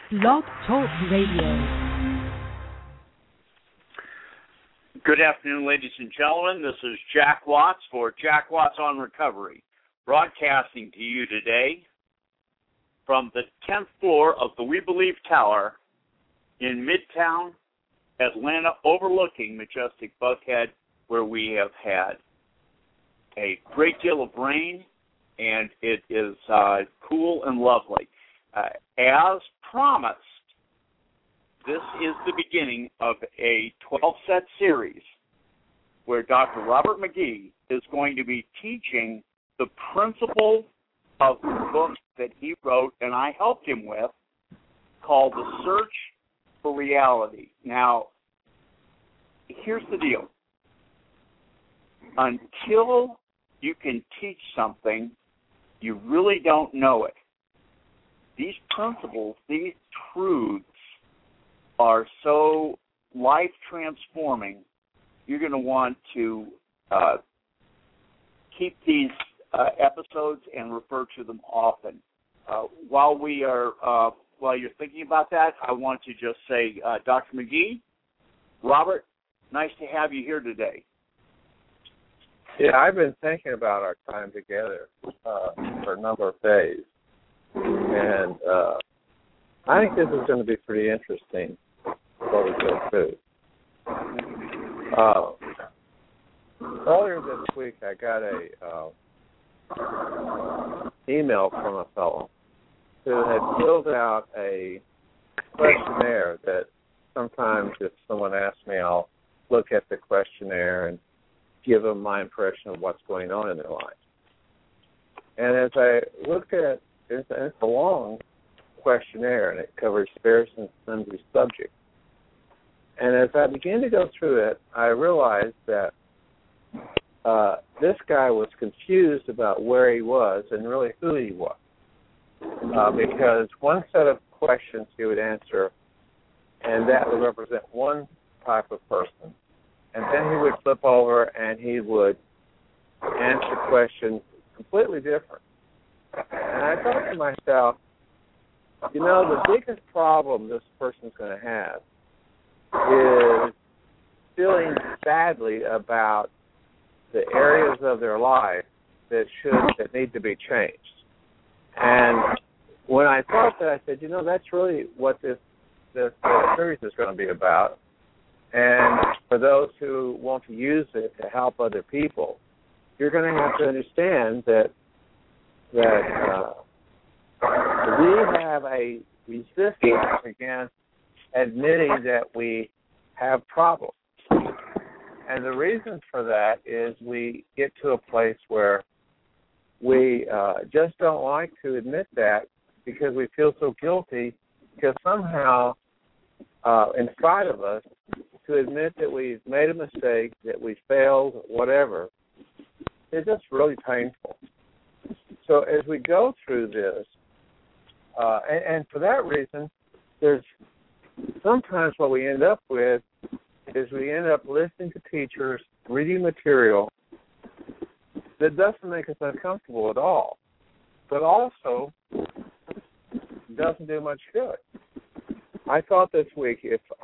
Blog Talk Radio. Good afternoon, ladies and gentlemen. This is Jack Watts for Jack Watts on Recovery, broadcasting to you today from the 10th floor of the We Believe Tower in Midtown Atlanta, overlooking majestic Buckhead, where we have had a great deal of rain, and it is cool and lovely. As promised, this is the beginning of a 12-set series where Dr. Robert McGee is going to be teaching the principle of the book that he wrote and I helped him with, called The Search for Reality. Now, here's the deal. Until you can teach something, you really don't know it. These principles, these truths are so life-transforming, you're going to want to keep these episodes and refer to them often. While you're thinking about that, I want to just say, Dr. McGee, Robert, nice to have you here today. Yeah, I've been thinking about our time together for a number of days, and I think this is going to be pretty interesting what we go through. Earlier this week, I got a email from a fellow who had filled out a questionnaire that sometimes if someone asks me, I'll look at the questionnaire and give them my impression of what's going on in their life. And as I looked at it, it's a long questionnaire, and it covers various and sundry subjects. And as I began to go through it, I realized that this guy was confused about where he was and really who he was. Because one set of questions he would answer, and that would represent one type of person. And then he would flip over and he would answer questions completely different. And I thought to myself, the biggest problem this person's going to have is feeling badly about the areas of their life that need to be changed. And when I thought that, I said, that's really what this series is going to be about. And for those who want to use it to help other people, you're going to have to understand that we have a resistance against admitting that we have problems. And the reason for that is we get to a place where we just don't like to admit that because we feel so guilty, because somehow inside of us, to admit that we've made a mistake, that we failed, whatever, it's just really painful. So as we go through this, and for that reason, there's sometimes what we end up with is we end up listening to teachers, reading material that doesn't make us uncomfortable at all, but also doesn't do much good. I thought this week,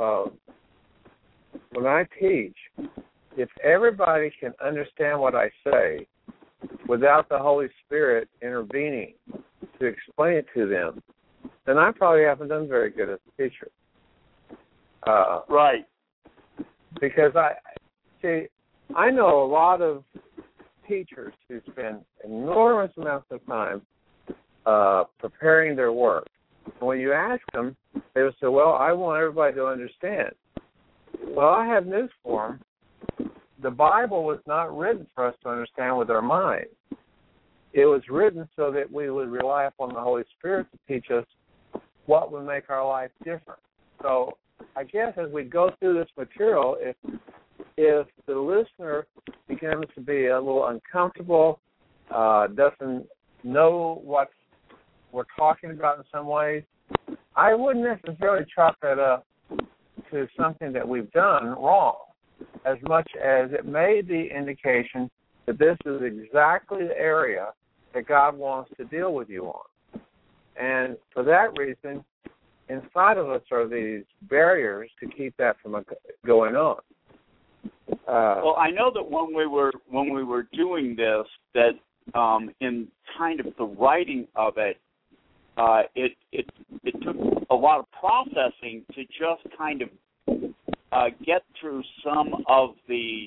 when I teach, if everybody can understand what I say without the Holy Spirit intervening to explain it to them, then I probably haven't done very good as a teacher. Right. Because I know a lot of teachers who spend enormous amounts of time preparing their work. And when you ask them, they will say, well, I want everybody to understand. Well, I have news for them. The Bible was not written for us to understand with our mind. It was written so that we would rely upon the Holy Spirit to teach us what would make our life different. So I guess as we go through this material, if the listener begins to be a little uncomfortable, doesn't know what we're talking about in some ways, I wouldn't necessarily chalk that up to something that we've done wrong, as much as it may be indication that this is exactly the area that God wants to deal with you on. And for that reason, inside of us are these barriers to keep that from going on. Well, I know that when we were doing this, that in kind of the writing of it, it took a lot of processing to just kind of get through some of the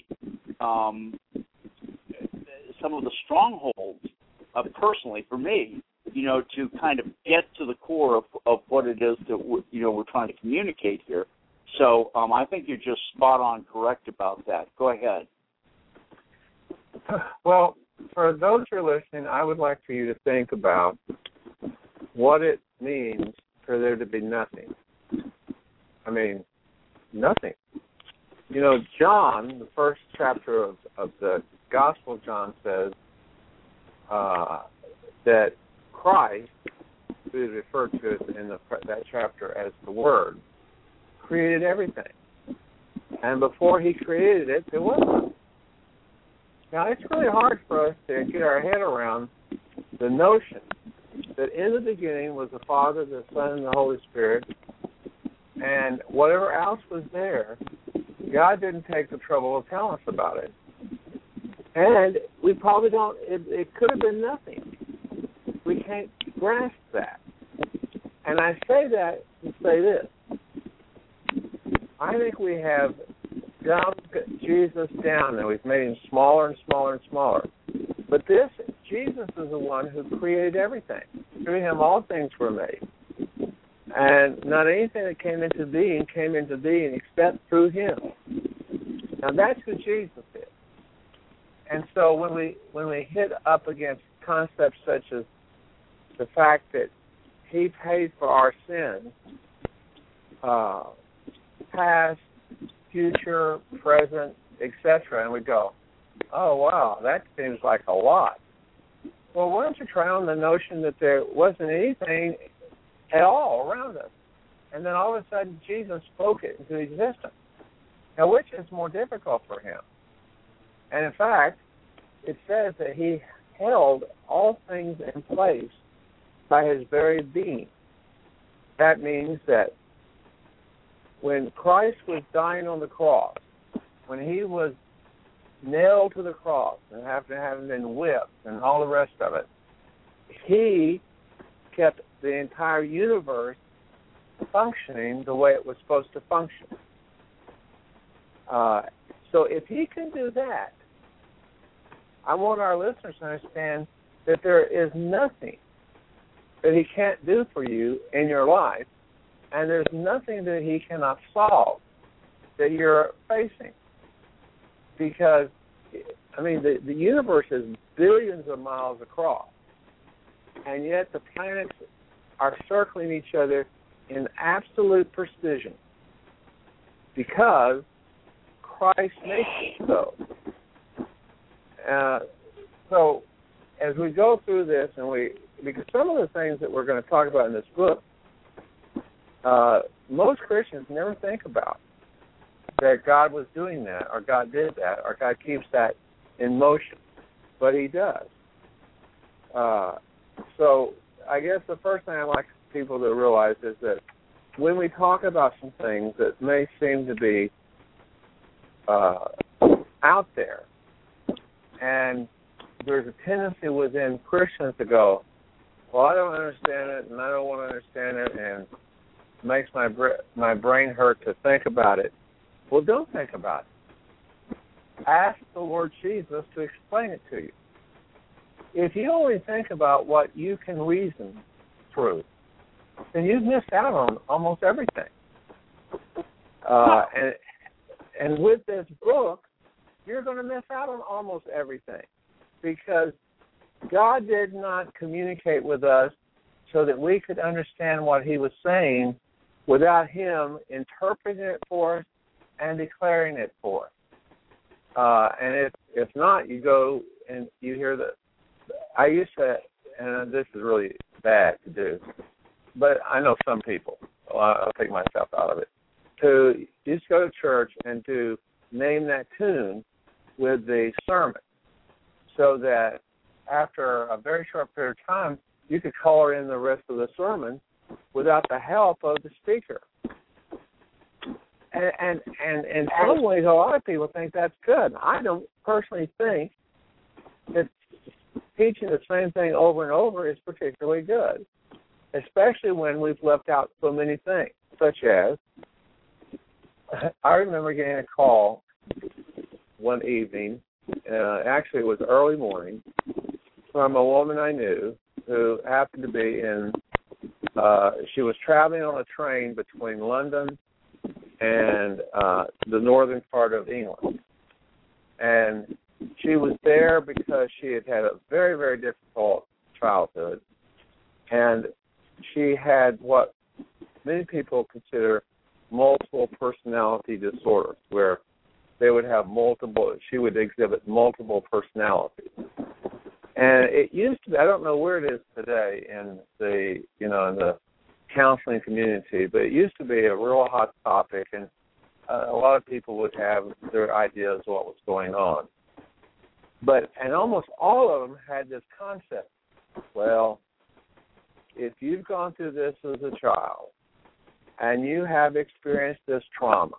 strongholds, personally for me, to kind of get to the core of what it is that we're trying to communicate here. So I think you're just spot on correct about that. Go ahead. Well, for those who are listening, I would like for you to think about what it means for there to be nothing. I mean, nothing. John, the first chapter of the Gospel of John says that Christ, who is referred to in that chapter as the Word, created everything. And before he created it, there wasn't. Now, it's really hard for us to get our head around the notion that in the beginning was the Father, the Son, and the Holy Spirit, and whatever else was there, God didn't take the trouble of telling us about it. And we probably don't, it could have been nothing. We can't grasp that. And I say that to say this. I think we have dumped Jesus down and we've made him smaller and smaller and smaller. But Jesus is the one who created everything. Through him all things were made. And not anything that came into being except through him. Now that's who Jesus is. And so when we hit up against concepts such as the fact that he paid for our sins, past, future, present, etc., and we go, oh, wow, that seems like a lot. Well, why don't you try on the notion that there wasn't anything at all around us, and then all of a sudden Jesus spoke it into existence. Now, which is more difficult for him? And in fact, it says that he held all things in place by his very being. That means that when Christ was dying on the cross, when he was nailed to the cross and after having been whipped and all the rest of it, he kept the entire universe functioning the way it was supposed to function. So if he can do that, I want our listeners to understand that there is nothing that he can't do for you in your life, and there's nothing that he cannot solve that you're facing. Because, I mean, the universe is billions of miles across, and yet the planets are circling each other in absolute precision because Christ makes it so. So as we go through this, because some of the things that we're going to talk about in this book, most Christians never think about that God was doing that, or God did that, or God keeps that in motion, but he does. So I guess the first thing I'd like people to realize is that when we talk about some things that may seem to be out there, and there's a tendency within Christians to go, well, I don't understand it, and I don't want to understand it, and it makes my brain hurt to think about it. Well, don't think about it. Ask the Lord Jesus to explain it to you. If you only think about what you can reason through, then you've missed out on almost everything. And with this book, you're going to miss out on almost everything, because God did not communicate with us so that we could understand what he was saying without him interpreting it for us and declaring it for us. And if not, you go and you hear I used to, and this is really bad to do, but I know some people, I'll take myself out of it, to just go to church and to name that tune with the sermon, so that after a very short period of time, you could color in the rest of the sermon without the help of the speaker. And in some ways, a lot of people think that's good. I don't personally think that teaching the same thing over and over is particularly good, especially when we've left out so many things, such as, I remember getting a call one evening, actually it was early morning, from a woman I knew who happened to be she was traveling on a train between London and the northern part of England. And she was there because she had had a very, very difficult childhood. And she had what many people consider multiple personality disorders, where they would have she would exhibit multiple personalities. And it used to be, I don't know where it is today in the counseling community, but it used to be a real hot topic, and a lot of people would have their ideas of what was going on. And almost all of them had this concept. Well, if you've gone through this as a child and you have experienced this trauma,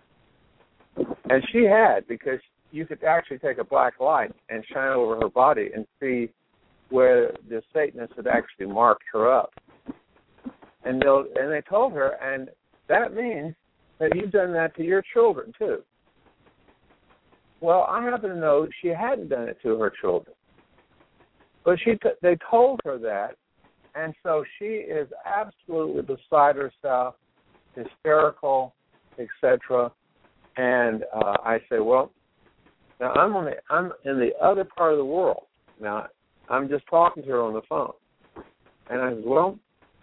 and she had, because you could actually take a black light and shine over her body and see where the Satanists had actually marked her up. And they told her, and that means that you've done that to your children too. Well, I happen to know she hadn't done it to her children, but they told her that, and so she is absolutely beside herself, hysterical, etc. And I say, well, now I'm in the other part of the world. Now I'm just talking to her on the phone, and I said, well,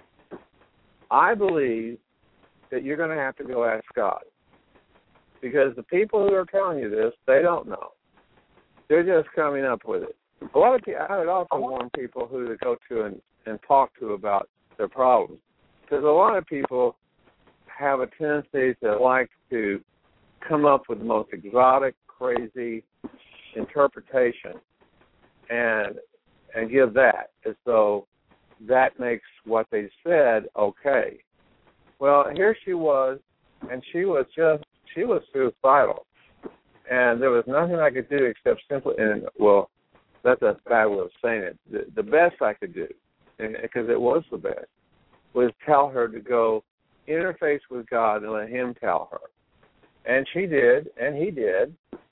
I believe that you're going to have to go ask God, because the people who are telling you this, they don't know. They're just coming up with it. A lot of people, I would also warn people who to go to and talk to about their problems, because a lot of people have a tendency to like to come up with the most exotic, crazy interpretation and give that as though that makes what they said okay. Well, here she was, and she was suicidal, and there was nothing I could do except simply, well, that's a bad way of saying it. The best I could do, because it was the best, was tell her to go interface with God and let Him tell her. And she did, and he did.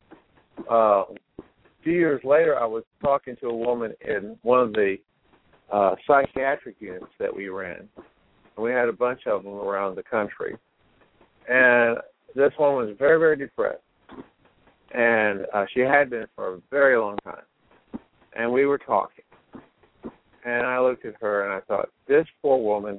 A few years later, I was talking to a woman in one of the psychiatric units that we ran. And we had a bunch of them around the country. And this one was very, very depressed. And she had been for a very long time. And we were talking. And I looked at her and I thought, this poor woman,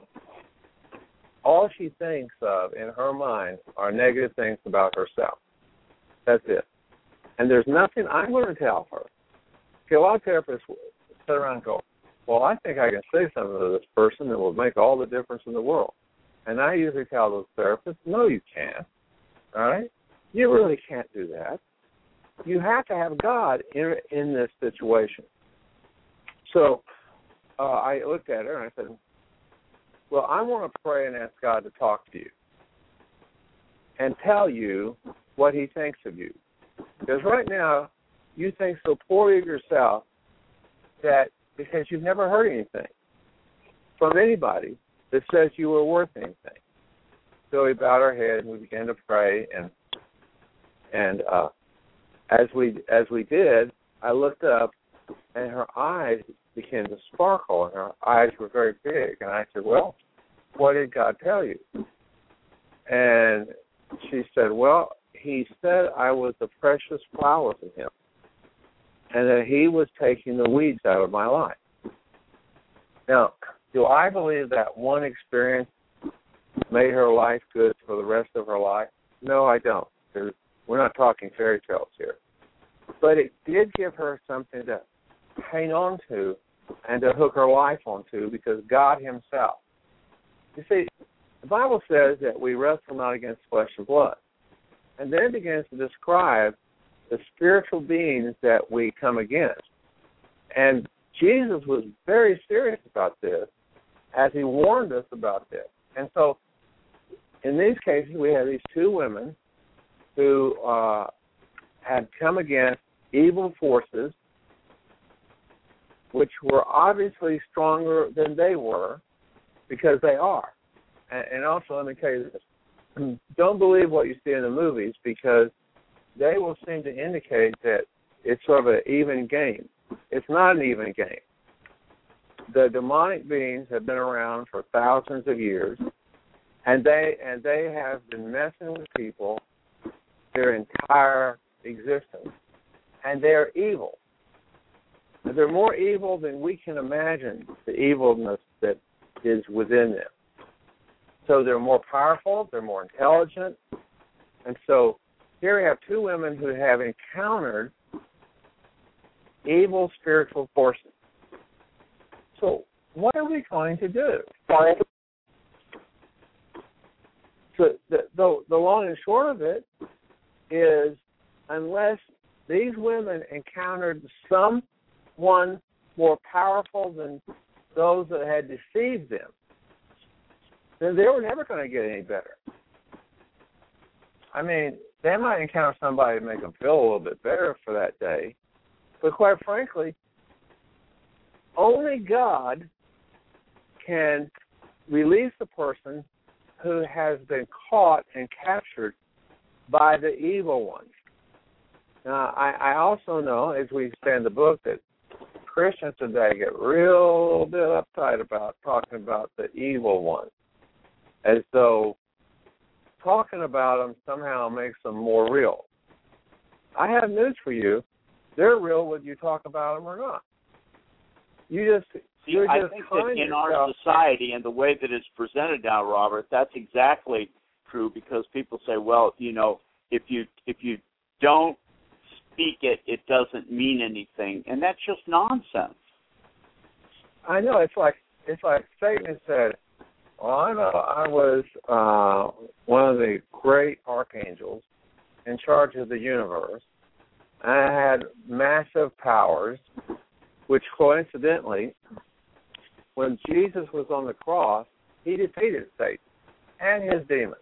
all she thinks of in her mind are negative things about herself. That's it. And there's nothing I'm going to tell her. See, a lot of therapists sit around and go, well, I think I can say something to this person that will make all the difference in the world. And I usually tell those therapists, no, you can't. All right? You really can't do that. You have to have God in this situation. So I looked at her and I said, well, I want to pray and ask God to talk to you and tell you what He thinks of you. Because right now, you think so poorly of yourself that because you've never heard anything from anybody that says you were worth anything. So we bowed our head and we began to pray, and as we did, I looked up and her eyes began to sparkle and her eyes were very big, and I said, well, what did God tell you? And she said, well, He said I was the precious flower to Him, and that He was taking the weeds out of my life. Now, do I believe that one experience made her life good for the rest of her life? No, I don't. We're not talking fairy tales here. But it did give her something to hang on to and to hook her life onto, because God Himself. You see, the Bible says that we wrestle not against flesh and blood. And then it begins to describe the spiritual beings that we come against. And Jesus was very serious about this. as he warned us about this. And so in these cases, we have these two women who had come against evil forces, which were obviously stronger than they were, because they are. And also, let me tell you this. Don't believe what you see in the movies, because they will seem to indicate that it's sort of an even game. It's not an even game. The demonic beings have been around for thousands of years, and they have been messing with people their entire existence. And they're evil. They're more evil than we can imagine, the evilness that is within them. So they're more powerful, they're more intelligent. And so here we have two women who have encountered evil spiritual forces. So what are we going to do? So the long and short of it is, unless these women encountered someone more powerful than those that had deceived them, then they were never going to get any better. I mean, they might encounter somebody to make them feel a little bit better for that day, but quite frankly, only God can release the person who has been caught and captured by the evil ones. Now, I also know, as we say in the book, that Christians today get real bit uptight about talking about the evil ones, as though talking about them somehow makes them more real. I have news for you. They're real whether you talk about them or not. I think that in our society and the way that it's presented now, Robert, that's exactly true, because people say, well, you know, if you don't speak it, it doesn't mean anything, and that's just nonsense. I know. It's like Satan said, well, I know I was one of the great archangels in charge of the universe. I had massive powers, which coincidentally, when Jesus was on the cross, he defeated Satan and his demons.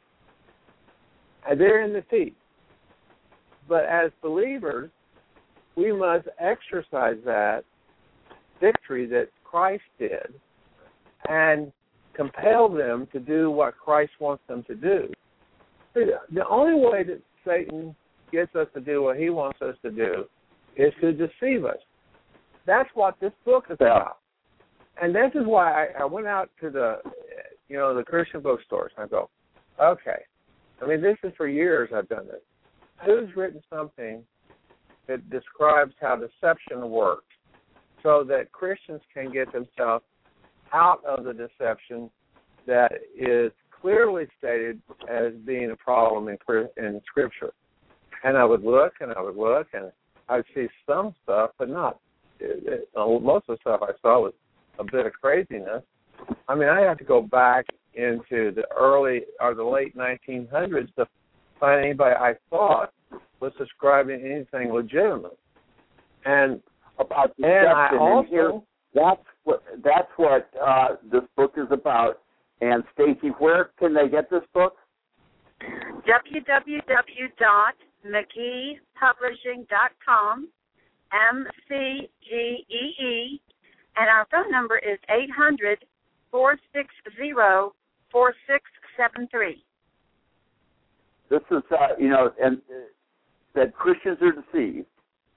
And they're in defeat. But as believers, we must exercise that victory that Christ did and compel them to do what Christ wants them to do. The only way that Satan gets us to do what he wants us to do is to deceive us. That's what this book is about. And this is why I went out to the Christian bookstores and I go, okay, I mean, this is for years I've done this. Who's written something that describes how deception works so that Christians can get themselves out of the deception that is clearly stated as being a problem in Scripture? And I would look and I would look and I'd see some stuff, but not. Most of the stuff I saw was a bit of craziness. I mean, I have to go back into the early or the late 1900s to find anybody I thought was describing anything legitimate. And about deception, that's what this book is about. And Stacy, where can they get this book? www.mcgeepublishing.com, MCGEE, and our phone number is 800-460-4673. This is, and that Christians are deceived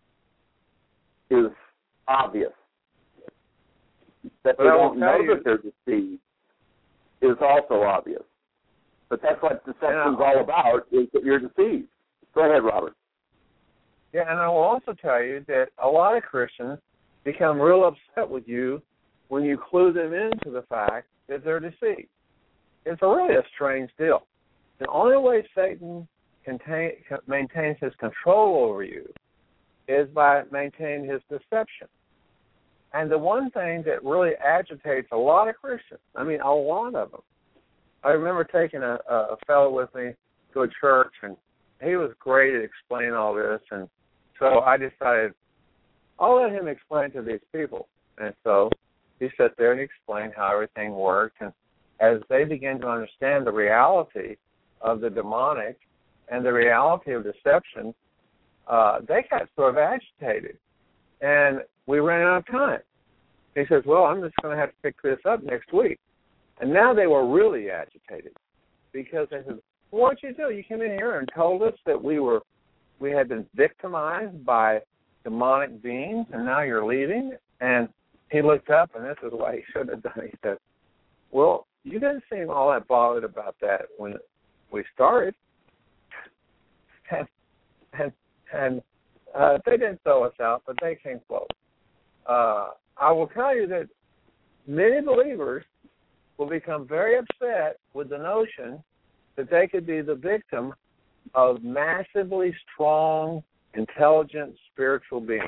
is obvious. That they don't know that they're deceived is also obvious. But that's what deception's all about, is that you're deceived. Go ahead, Robert. Yeah, and I will also tell you that a lot of Christians become real upset with you when you clue them into the fact that they're deceived. It's really a strange deal. The only way Satan maintains his control over you is by maintaining his deception. And the one thing that really agitates a lot of Christians, I mean, a lot of them. I remember taking a fellow with me to a church, and he was great at explaining all this, and so I decided I'll let him explain to these people. And so he sat there and explained how everything worked. And as they began to understand the reality of the demonic and the reality of deception, they got sort of agitated. And we ran out of time. He says, well, I'm just going to have to pick this up next week. And now they were really agitated because they said, well, what did you do? You came in here and told us that we had been victimized by demonic beings, and now you're leaving? And he looked up, and this is what he should have done. He said, well, you didn't seem all that bothered about that when we started. And they didn't throw us out, but they came close. I will tell you that many believers will become very upset with the notion that they could be the victim of massively strong, intelligent, spiritual beings.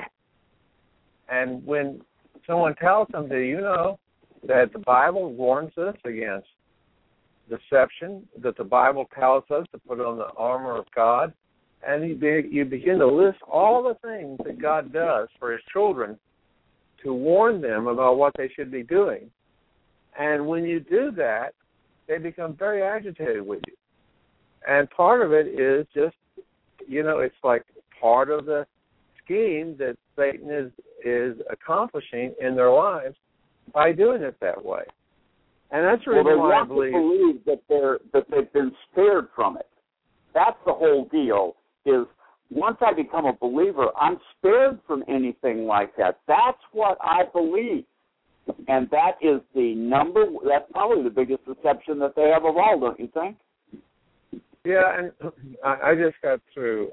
And when someone tells them, do you know that the Bible warns us against deception, that the Bible tells us to put on the armor of God, and you begin to list all the things that God does for his children to warn them about what they should be doing. And when you do that, they become very agitated with you. And part of it is just, it's like part of the scheme that Satan is accomplishing in their lives by doing it that way. And that's the reason why I believe that they've been spared from it. That's the whole deal. Is once I become a believer, I'm spared from anything like that. That's what I believe. And that's probably the biggest deception that they have of all, don't you think? Yeah, and I just got through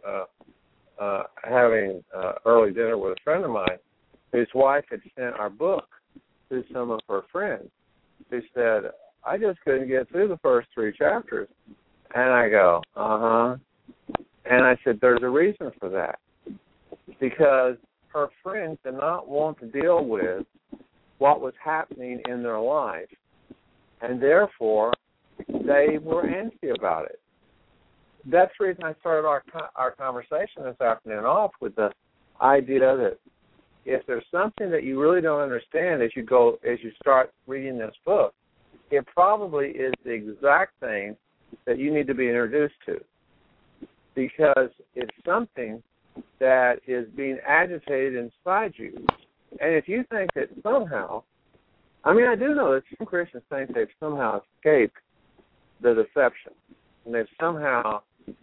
having early dinner with a friend of mine whose wife had sent our book to some of her friends. She said, I just couldn't get through the first 3 chapters. And I go, uh-huh. And I said, there's a reason for that. Because her friends did not want to deal with what was happening in their life. And therefore, they were antsy about it. That's the reason I started our conversation this afternoon off with the idea that if there's something that you really don't understand as you start reading this book, it probably is the exact thing that you need to be introduced to. Because it's something that is being agitated inside you. And if you think that somehow, I do know that some Christians think they've somehow escaped the deception. And they've somehow,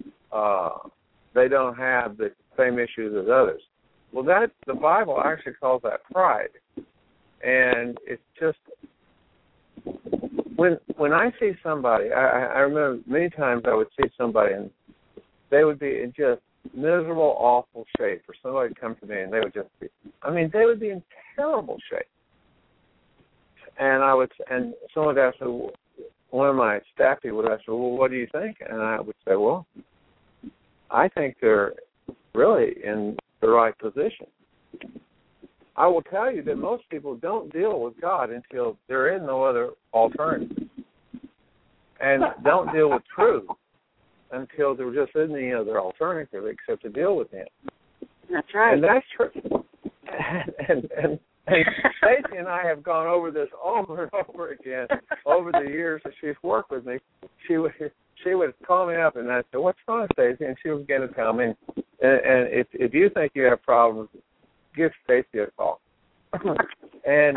they don't have the same issues as others. Well, the Bible actually calls that pride. And it's just, when I see somebody, I remember many times I would see somebody and they would be in just miserable, awful shape, or somebody would come to me and they would just be, they would be in terrible shape. And someone would ask me, one of my staff people would ask me, well, what do you think? And I would say, well, I think they're really in the right position. I will tell you that most people don't deal with God until there is no other alternative, and don't deal with truth until there just isn't any other alternative except to deal with him. That's right. And that's true. And Stacey and I have gone over this over and over again over the years that she's worked with me. She would call me up and I'd say, what's wrong, Stacey? And she would begin to tell me. And if you think you have problems, give Stacey a call. And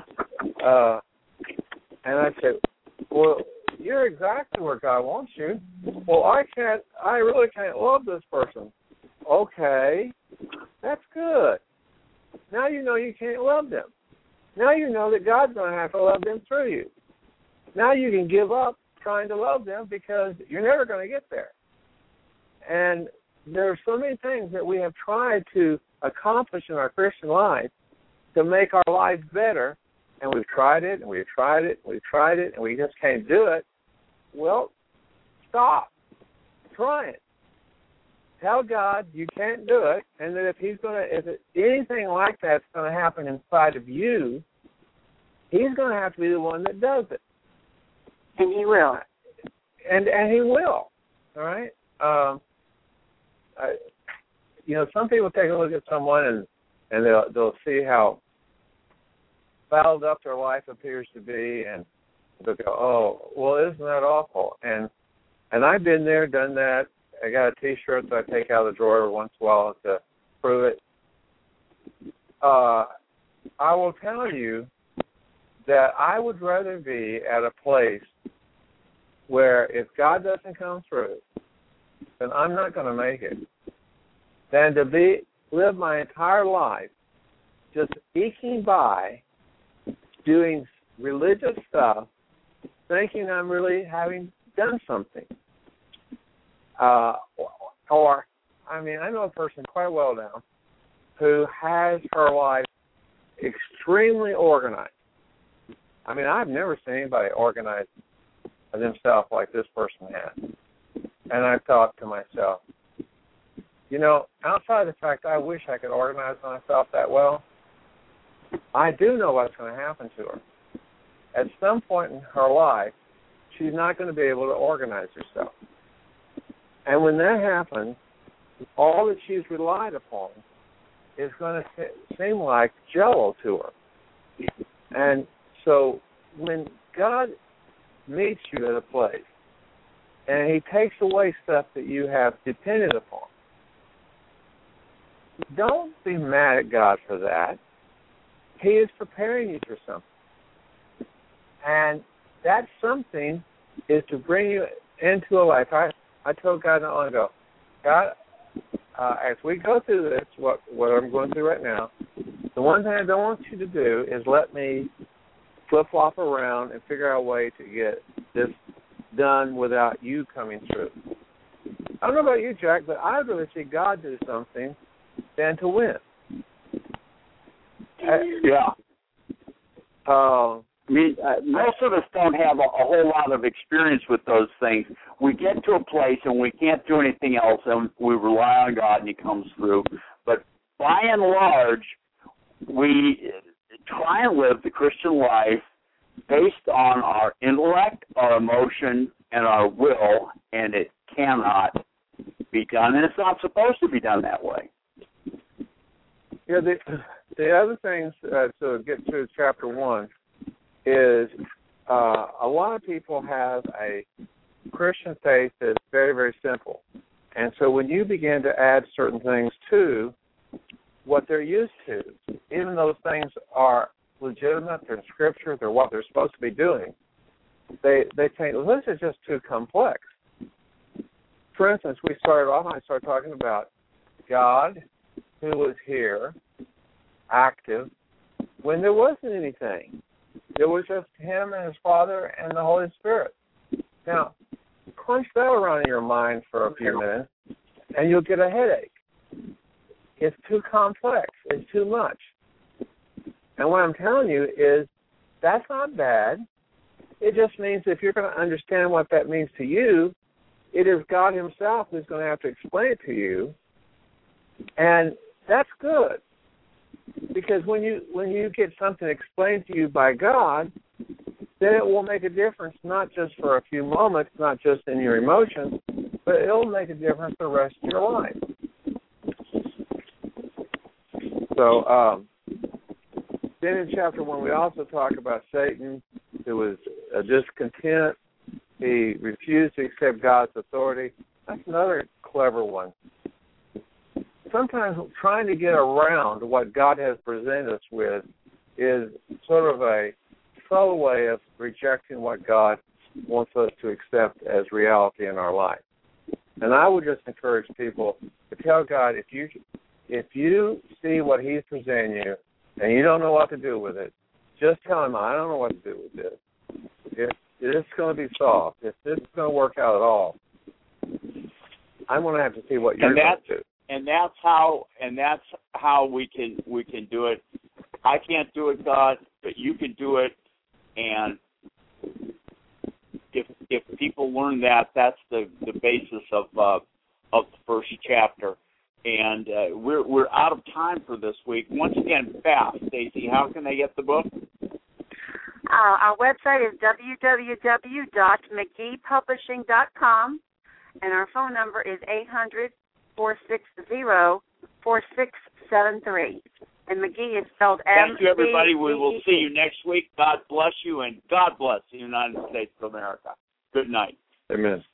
I said, well, you're exactly where God wants you. Well, I really can't love this person. Okay, that's good. Now you know you can't love them. Now you know that God's going to have to love them through you. Now you can give up trying to love them because you're never going to get there. And there are so many things that we have tried to accomplish in our Christian life to make our life better, and we've tried it, and we've tried it, and we've tried it, and we just can't do it. Well, stop trying. Tell God you can't do it, and that if anything like that's going to happen inside of you, he's going to have to be the one that does it. And he will. And he will. All right? Some people take a look at someone and they'll see how fouled up their life appears to be, and they'll go, oh, well, isn't that awful? And I've been there, done that. I got a T-shirt that I take out of the drawer once in a while to prove it. I will tell you that I would rather be at a place where if God doesn't come through, then I'm not going to make it, than to live my entire life just eking by, doing religious stuff, thinking I'm really having done something. I know a person quite well now who has her life extremely organized. I mean, I've never seen anybody organize themselves like this person has. And I thought to myself, outside of the fact I wish I could organize myself that well, I do know what's going to happen to her. At some point in her life, she's not going to be able to organize herself. And when that happens, all that she's relied upon is going to seem like Jell-O to her. And so when God meets you at a place and he takes away stuff that you have depended upon, don't be mad at God for that. He is preparing you for something. And that something is to bring you into a life. I told God not long ago, God, as we go through this, what I'm going through right now, the one thing I don't want you to do is let me flip-flop around and figure out a way to get this done without you coming through. I don't know about you, Jack, but I'd rather see God do something than to win. Yeah. Most of us don't have a whole lot of experience with those things. We get to a place and we can't do anything else, and we rely on God and he comes through. But by and large, we try and live the Christian life based on our intellect, our emotion, and our will, and it cannot be done, and it's not supposed to be done that way. Yeah, the other things to get through chapter 1 is a lot of people have a Christian faith that's very, very simple. And so when you begin to add certain things to what they're used to, even those things are legitimate, they're in Scripture, they're what they're supposed to be doing, they think, well, this is just too complex. For instance, I started talking about God who was here, active, when there wasn't anything. It was just him and his Father and the Holy Spirit. Now, crunch that around in your mind for a few minutes, and you'll get a headache. It's too complex. It's too much. And what I'm telling you is that's not bad. It just means if you're going to understand what that means to you, it is God himself who's going to have to explain it to you. And that's good. Because when you get something explained to you by God, then it will make a difference not just for a few moments, not just in your emotions, but it will make a difference for the rest of your life. So then in chapter 1, we also talk about Satan, who was discontent. He refused to accept God's authority. That's another clever one. Sometimes trying to get around what God has presented us with is sort of a subtle way of rejecting what God wants us to accept as reality in our life. And I would just encourage people to tell God, if you see what he's presenting you and you don't know what to do with it, just tell him, I don't know what to do with this. If it's going to be solved, if this is going to work out at all, I'm going to have to see what you're going to do. And that's how we can do it. I can't do it, God, but you can do it. And if people learn that, that's the basis of the first chapter. And we're out of time for this week. Once again, fast, Stacy, how can they get the book? Our website is www.mcgeepublishing.com, and our phone number is 800-460-4673. And McGee is spelled M. Thank you, everybody. We will see you next week. God bless you, and God bless the United States of America. Good night. Amen.